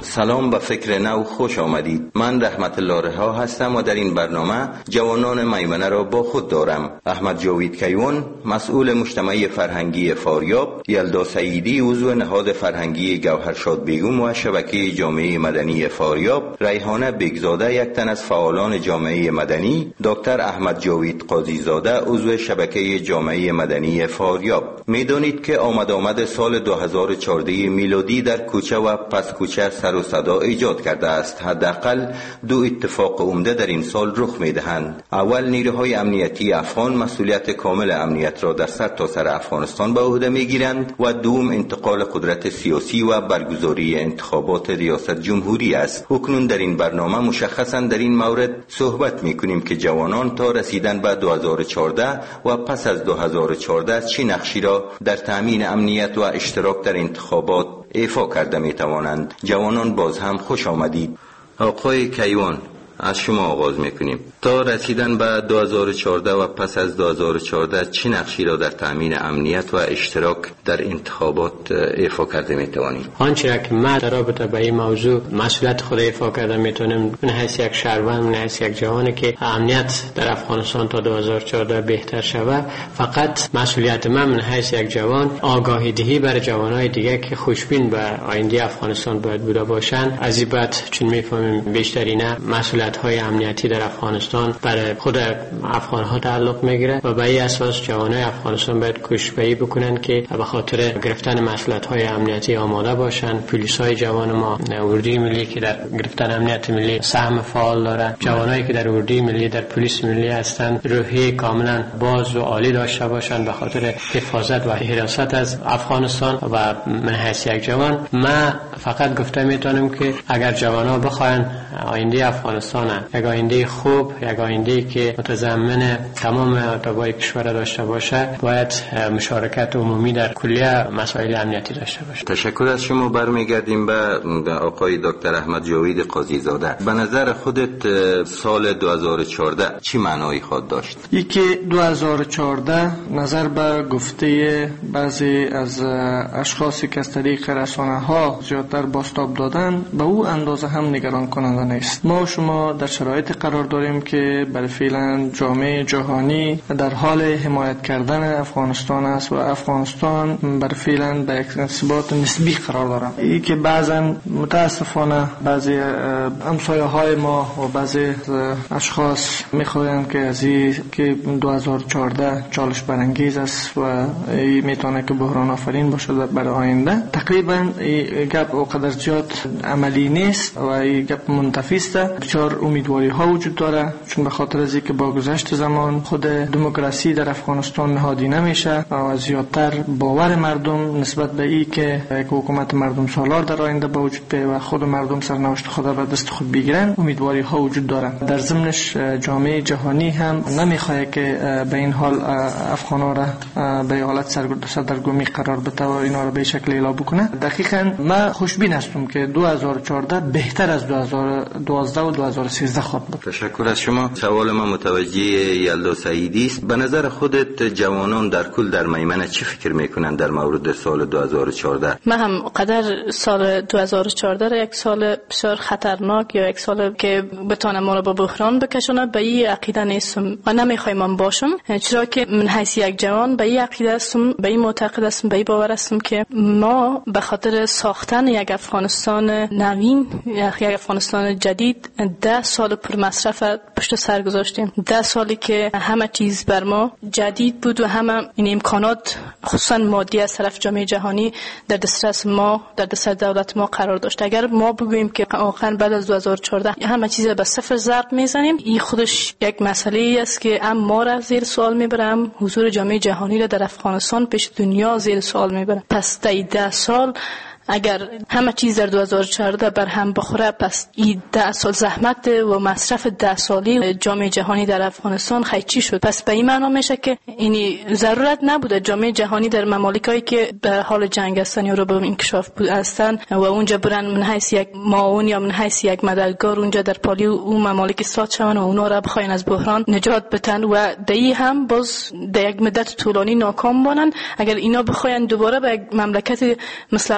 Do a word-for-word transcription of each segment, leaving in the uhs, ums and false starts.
سلام، به فکر نو خوش آمدید. من رحمت الله رها هستم و در این برنامه جوانان میمنه را با خود دارم. احمد جاوید کیوان، مسئول مجتمع فرهنگی فاریاب، یلدا سعیدی، عضو نهاد فرهنگی گوهرشاد بیگم و شبکه جامعه مدنی فاریاب، ریحانه بیگزاده، یک تن از فعالان جامعه مدنی، دکتر احمد جاوید قاضیزاده، عضو شبکه جامعه مدنی فاریاب. میدانید که آمد آمد سال دو هزار و چهارده میلادی در کوچه و پس کوچه سر و صدا ایجاد کرده است. حداقل دو اتفاق عمده در این سال رخ میدهند. اول، نیروهای امنیتی افغان مسئولیت کامل امنیت را در سر تا سر افغانستان به عهده میگیرند و دوم، انتقال قدرت سیاسی و برگزاری انتخابات ریاست جمهوری است. اکنون در این برنامه مشخصا در این مورد صحبت میکنیم که جوانان تا رسیدن به دو هزار و چهارده و پس از دو هزار و چهارده چه نقشی را در تامین امنیت و اشتراک در انتخابات ایفا کرده میتوانند. جوانان باز هم خوش آمدید. آقای کیوان، از شما آغاز میکنیم. تا رسیدن به دو هزار و چهارده و پس از دو هزار و چهارده چه نقشی را در تامین امنیت و اشتراک در انتخابات ایفا کرده میتوانید؟ آنچه را که ما در رابطه با این موضوع مسئولیت خود ایفا کرده میتونم، من حیث یک شهروند، من حیث یک جوانی که امنیت در افغانستان تا دو هزار و چهارده بهتر شود، فقط مسئولیت من من حیث یک جوان آگاهی دهی برای جوانای دیگه که خوشبین به آینده افغانستان باید بوده باشند. از این بعد چون میفهمیم بیشترینه مسئولیت های امنیتی در افغانستان برای خود افغان ها تعلق میگیره و به این اساس جوانای افغانستان باید کوشش بکنن که به خاطر گرفتن مسئولیت های امنیتی آماده باشن. پلیس های جوان ما، اردوی ملی که در گرفتن امنیت ملی سهم فعال داره، جوانایی که در اردوی ملی، در پلیس ملی هستند، روحیه کاملا باز و عالی داشته باشن به خاطر حفاظت و حراست از افغانستان. و من حیث یک جوان ما فقط گفته میتونم که اگر جوانا بخواین آینده افغانستان یک آینده خوب، یک آینده که متضمن تمام اتباع کشور داشته باشه، باید مشارکت عمومی در کلیه مسائل امنیتی داشته باشه. تشکر از شما. برمیگردیم به آقای دکتر احمد جاوید قاضیزاده. به نظر خودت سال دو هزار و چهارده چی معنایی خواهد داشت؟ یکی دو هزار و چهارده نظر به گفته بعضی از اشخاصی که از طریق رسانه ها زیادتر بازتاب دادن به او اندازه هم نگران کننده نیست. ما شما در شرایط قرار داریم که برای فعلا جامعه جهانی در حال حمایت کردن افغانستان است و افغانستان برای فعلا در یک ثبات نسبی قرار دارد. این که بعضا متاسفانه بعضی همسایه های ما و بعضی اشخاص میخواهند که از این که دو هزار و چهارده چالش برانگیز است و این میتونه که بحران آفرین باشه برای آینده. تقریبا این گپ اونقدر زیاد عملی نیست و این گپ منتفی است. بسیار امیدواری ها وجود داره، چون به خاطر از اینکه با گذشت زمان خود دموکراسی در افغانستان نهادی نمیشه و زیادتر باور مردم نسبت به این که یک حکومت مردم سالار در آینده با وجود بیاید و خود مردم سرنوشت خود را به دست خود بگیرن، امیدواری ها وجود داره. در ضمنش جامعه جهانی هم نمیخواد که به این حال افغانا را به حالت سردرگمی قرار بده و اینا را به شکل اعلام بکنه. دقیقاً من خوشبین هستم که دو هزار و چهارده بهتر از دو هزار و دوازده و دو هزار و سیزده خواهد بود. تشکر از شما. سوال من متوجه یلدا سعیدی است. به نظر خودت جوانان در کل در میمنه چی فکر میکنن در مورد سال دو هزار و چهارده؟ من هم قدر سال دو هزار و چهارده را یک سال بسیار خطرناک یا یک سال که بتونه ما را به بحران بکشونه به این عقیده نیستم و نمیخوایم من باشم، چرا که من حیث یک جوان به این عقیده هستم، به این معتقد هستم، به این باور هستم که ما به خاطر ساختن یک افغانستان نوین، یک افغانستان جدید، ده سال پر مصرف پشت سر گذاشتیم. ده سالی که همه چیز بر ما جدید بود و همه این امکانات خصوصا مادی از طرف جامعه جهانی در دسترس ما، در دسترس دولت ما قرار داشت. اگر ما بگوییم که واقعا بعد از دو هزار و چهارده همه چیز به صفر ضرب میزنیم، این خودش یک مسئله است که هم ما را زیر سوال میبرم، حضور جامعه جهانی را در افغانستان پیش دنیا زیر سوال میبرم. پس در ده سال اگر همه چیز در دو هزار و چهارده بر هم بخوره، پس این ده سال زحمت و مصرف ده سالی جامعه جهانی در افغانستان خیلی چی شد؟ پس به این معنا میشه که اینی ضرورت نبوده جامعه جهانی در ممالکی که در حال جنگ هستن یا رو به انکشاف بود هستن و اونجا برن من حیث یک معاون یا من حیث یک مددگار اونجا در پالی اون ممالک استاد شون و اونا را بخواین از بحران نجات بدن و دایی هم باز در یک مدت طولانی ناکام بانن. اگر اینا بخواین دوباره به یک مملکت مثل افغانستان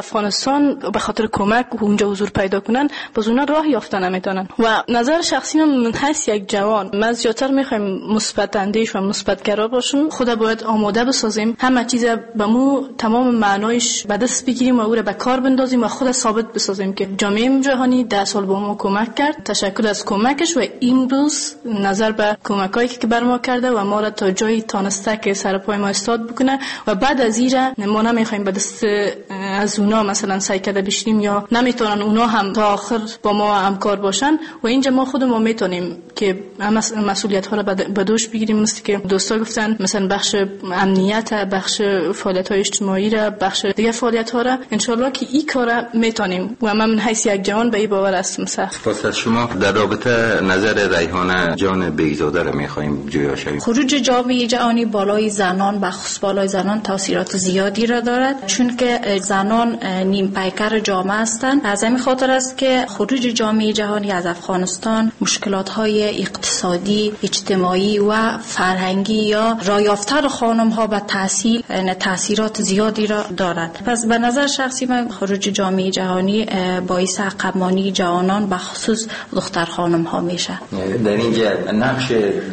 افغانستان به خاطر کمک اونجا حضور پیدا کنن، باز اونا راه یافته نمیتونن. و نظر شخصی من هست یک جوان ما زیاتر میخوایم مثبت اندیش و مثبت گرا باشیم، خود باید آماده بسازیم، همه چیز به مو تمام معنایش به دست بگیریم و او را به کار بندازیم و خود ثابت بسازیم که جامعه جهانی ده سال با ما کمک کرد. تشکر از کمکش و امروز نظر به کمکایی که بر ما کرده و ما را تا جایی تانسته که سر پای ما استاد بکنه و بعد از ایره ما نمیخوایم به دست از اونا مثلا سعی کرده بشیم یا نمیتونن اونا هم تا آخر با ما همکار باشن و اینجا ما خود ما میتونیم که مسئولیت ها را به دوش بگیریم. مثل که دوستا گفتن مثلا بخش امنیت، بخش فعالیت های اجتماعی را، بخش دیگه فعالیت ها را انشالله که این کار میتونیم و من حیث یک جوان به این باور هستم. سپاس از شما. در رابطه نظر ریحانه جان بیگزاده را میخوایم جویا شویم. خروج جامعه جهانی بالای زنان بخصوص بالای زنان تاثیرات زیادی را دارد، چون که زنان نیم پیکر جامعه هستند. از همین خاطر است که خروج جامعه جهانی از افغانستان مشکلات های اقتصادی، اجتماعی و فرهنگی یا رایافتر خانم ها به تحصیل تاثیرات زیادی را دارد. پس به نظر شخصی من خروج جامعه جهانی باعث عقب‌مانی جوانان به خصوص دختر خانم ها میشه. در اینجا نقش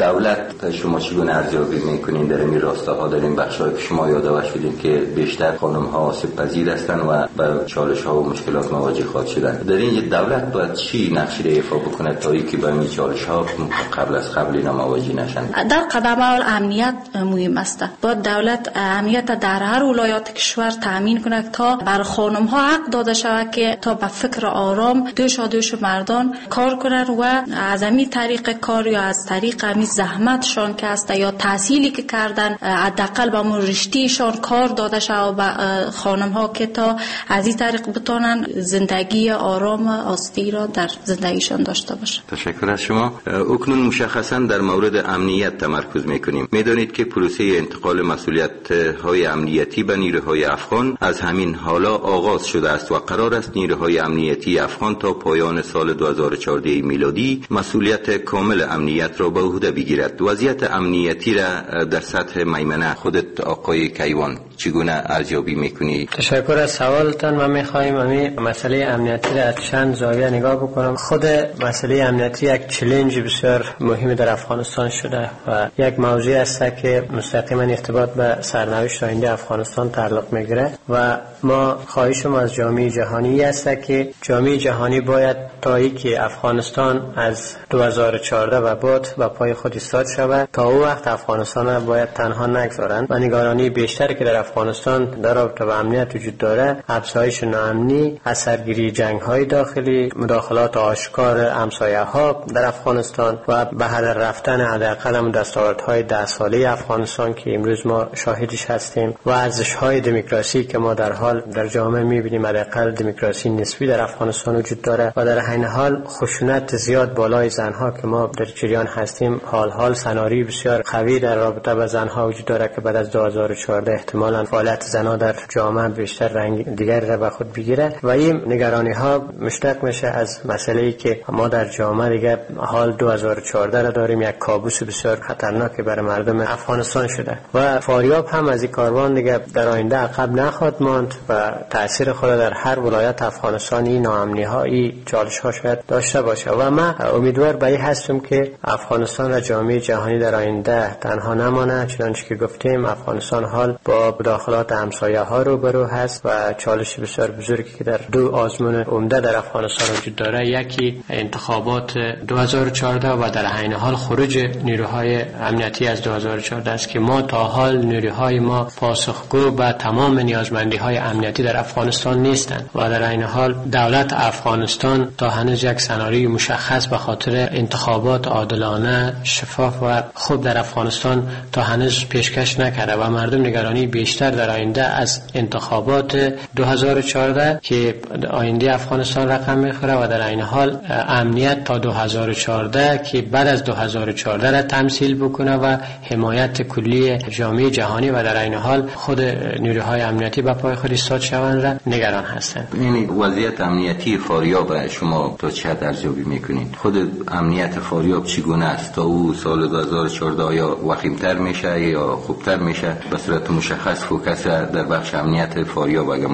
دولت شما چگونه ارزیابی میکنین در این راستاها، در این بخش‌هایی که شما یادآور شدین که بیشتر خانم ها آسیب پذیر هستند و با چالش ها و مشکلات مواجه خواهد شدن؟ در اینجا دولت باید چی نقشی را ایفا بکنه تا اینکه با این چالش ها قبل از قبل اینا مواجه نشن؟ در قدم اول امنیت مهم است. باید دولت امنیت در هر ولایات کشور تامین کنه تا بر خانم ها حق داده شود که تا به فکر آرام دوش دوش مردان کار کنن و از همین طریق کار یا از طریق همین زحمتشان که است یا تحصیلی که کردن حداقل به مون رشتهشان کار داده شود به خانم ها که تا از این طریق بتونن زندگی آرام آسودگی را در زندگیشان داشته باشن. تشکر از شما. اکنون مشخصا در مورد امنیت تمرکز میکنیم. میدانید که پروسه انتقال مسئولیت های امنیتی به نیروهای افغان از همین حالا آغاز شده است و قرار است نیروهای امنیتی افغان تا پایان سال دو هزار و چهارده میلادی مسئولیت کامل امنیت را به عهده بگیرد. وضعیت امنیتی را در سطح میمنه خودت آقای کیوان چگونه ارزیابی میکنی؟ تشکر از سوالتان. من میخوایم همین مسئله امنیتی را از چند زاویه نگاه بکنم. خود مسئله امنیتی یک چالش بسیار مهم در افغانستان شده و یک موضوع است که مستقیما ارتباط به سرنوشت آینده افغانستان تعلق میگیره و ما خواهشم از جامعه جهانی است که جامعه جهانی باید تا اینکه افغانستان از دو هزار و چهارده و بعد به پای خود ایستاد شود تا او وقت افغانستان را باید تنها نگذارند و نگرانی بیشتر که در افغانستان در رابطه با امنیت وجود داره افزایش ناامنی، اثرگیری جنگ‌های داخلی، مداخلات آشکار همسایه‌ها در افغانستان و به هدر رفتن حداقل دستاوردهای ده ساله افغانستان که امروز ما شاهدش هستیم و ارزش‌های دموکراسی که ما در حال در جامعه می‌بینیم حداقل دموکراسی نسبی در افغانستان وجود داره و در عین حال خشونت زیاد بالای زنها که ما در جریان هستیم. حال حال سناریو بسیار قوی در رابطه با زنها وجود داره که بعد از دو هزار و چهارده احتمالاً فعالیت زنها در جامعه بیشتر رنگ دیگر را به خود بگیره و این نگرانی ها مشتق میشه از مسئله‌ای که ما در جامعه دیگه حال دو هزار و چهارده را داریم، یک کابوس بسیار خطرناک برای مردم افغانستان شده و فاریاب هم از این کاروان دیگه در آینده عقب نخواهد ماند و تاثیر خود در هر ولایت افغانستان این ناامنی ها این چالش ها شاید داشته باشه و من امیدوار به این هستم که افغانستان و جامعه جهانی در آینده تنها نمانه، چنانچه که گفتیم افغانستان حال با مداخلات همسایه ها روبرو هست و چالش بسیار بزرگی که در دو آزمون عمده در افغانستان وجود داره، یکی انتخابات دو هزار و چهارده و در عین حال خروج نیروهای امنیتی از دو هزار و چهارده است که ما تا حال نیروهای ما پاسخگو به تمام نیازمندی های امنیتی در افغانستان نیستند و در عین حال دولت افغانستان تا هنوز یک سناریوی مشخص به خاطر انتخابات عادلانه، شفاف و خوب در افغانستان تا هنوز پیشکش نکرده و مردم نگرانی بیشتر در آینده از انتخابات دو هزار و چهارده که آینده افغانستان رقم میخوره و در این حال امنیت تا دو هزار و چهارده که بعد از دو هزار و چهارده را تمثیل بکنه و حمایت کلی جامعه جهانی و در این حال خود نیروهای امنیتی به پای خود ایستاد شوند را نگران هستند. یعنی وضعیت امنیتی فاریاب شما تا چه حد ارزیابی میکنید؟ خود امنیت فاریاب چگونه است؟ تا او سال دو هزار و چهارده آیا وخیم‌تر میشه یا خوبتر میشه؟ به صورت مشخص فوکس در بخش امنیت فاریاب اگه ما تمرکز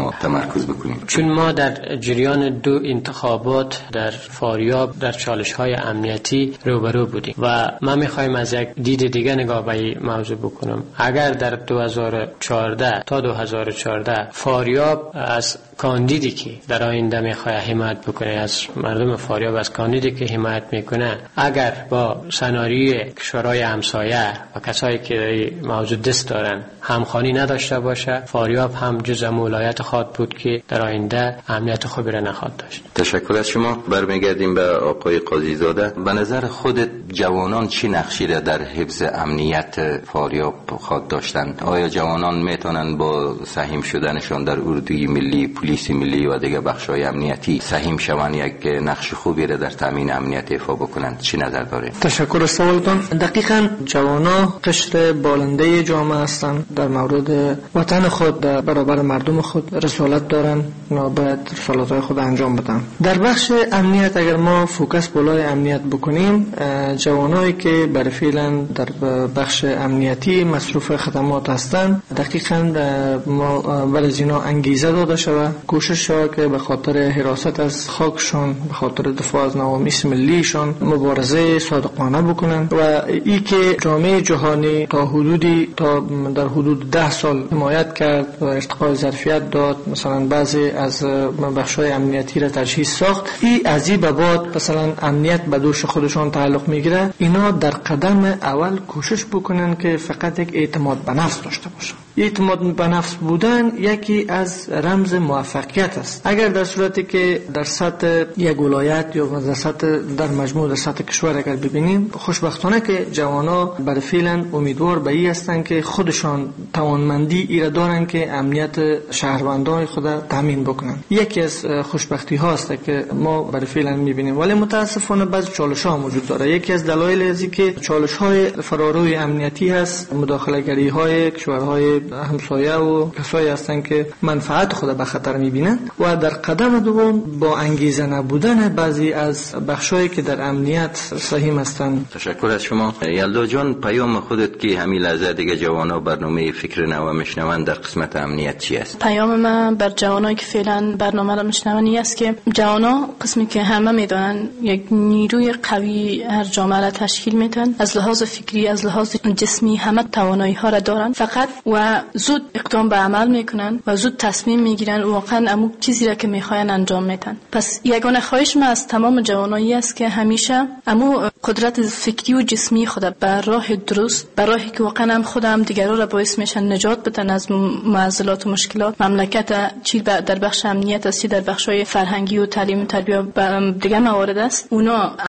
تمرکز بکنیم؟ چون ما در جریان دو انتخابات در فاریاب در چالش‌های امنیتی روبرو بودیم و ما می‌خوایم از یک دید دیگه نگاه به این موضوع بکنم. اگر در دو هزار و چهارده تا دو هزار و چهارده فاریاب از کاندیدی که در آینده میخواد حمایت بکنه، از مردم فاریاب از کاندیدی که حمایت میکنه، اگر با سناریوی کشورهای همسایه و کسایی که موضوع دست دارن همخوانی نداشته باشه، فاریاب هم جزء ولایت خواهد بود که در آینده امنیت خوبی را نخواهد داشت. تشکر از شما. برمیگردیم به آقای قاضی زاده. به نظر خودت جوانان چی نقشی را در حفظ امنیت فاریاب خواهد داشتند؟ آیا جوانان میتونن با سهم شدنشان در اردوی ملی، پلیس ملی و دیگر بخش‌های امنیتی سهم شوند، یک نقش خوبی را در تامین امنیت ایفا بکنند؟ چی نظر دارید؟ تشکر از سوالتان. دقیقاً جوانان قشر بالنده جامعه هستند. در مورد وطن خود برابر مردم خود رسالت دارند و باید رسالت‌های خود انجام بدن. در بخش امنیت اگر ما فوکس بالای امنیت بکنیم، جوانایی که برای فعلا در بخش امنیتی مصروف خدمات هستند، دقیقاً ما برای اینا انگیزه داده شود، کوشش شود که به خاطر حراست از خاکشان، به خاطر دفاع از نوامیس ملیشان مبارزه صادقانه بکنند و ای که جامعه جهانی تا حدودی تا در حدود ده سال حمایت کرد و ارتقای ظرفیت داد، مثلا بعضی از بخش‌های امنیتی را تجهیز ساخت، ای از این به بعد مثلا امنیت به دوش خودشان تعلق میگیره، اینا در قدم اول کوشش بکنن که فقط یک اعتماد به نفس داشته باشن. اعتماد به نفس بودن یکی از رمز موفقیت است. اگر در صورتی که در سطح یک ولایت یا در سطح در مجموع در سطح کشور اگر ببینیم، خوشبختانه که جوانا برای فعلا امیدوار به این هستند که خودشان توانمندی ایرا دارن که امنیت شهروندان خود تامین بکنن. یکی از خوشبختی هاست که ما برای فعلا میبینیم، ولی متاسفانه بعضی چالش ها موجود داره. یکی از دلایل ازی که چالش های فراروی امنیتی هست، مداخله گری های کشورهای همسایه و کسایی هستند که منفعت خود به خطر میبینند و در قدم دوم با انگیزه نبودن بعضی از بخشایی که در امنیت سهیم هستند. تشکر از شما. یلدا جان، پیام خودت که همین لحظه دیگه جوانا برنامه فکر نو میشنوند در قسمت امنیت چی است؟ پیام من بر جوانایی که فعلا برنامه را میشنون است که جوانا قسمی که همه میدونن یک نیروی قوی هر جامعه را تشکیل میدن، از لحاظ فکری از لحاظ جسمی همه توانایی ها را دارن، فقط و زود اقدام به عمل میکنن و زود تصمیم میگیرن و واقعا امو چیزی را که میخواین انجام میدن. پس یگانه خواهش من از تمام جوانایی است که همیشه امو قدرت فکری و جسمی خود به راه درست، به راهی که واقعا هم خودم دیگران را باعث میشن نجات بدن از معضلات و مشکلات مملکت، چی در بخش امنیت است، چی در بخش‌های فرهنگی و تعلیم و تربیت دیگه موارد است، اونا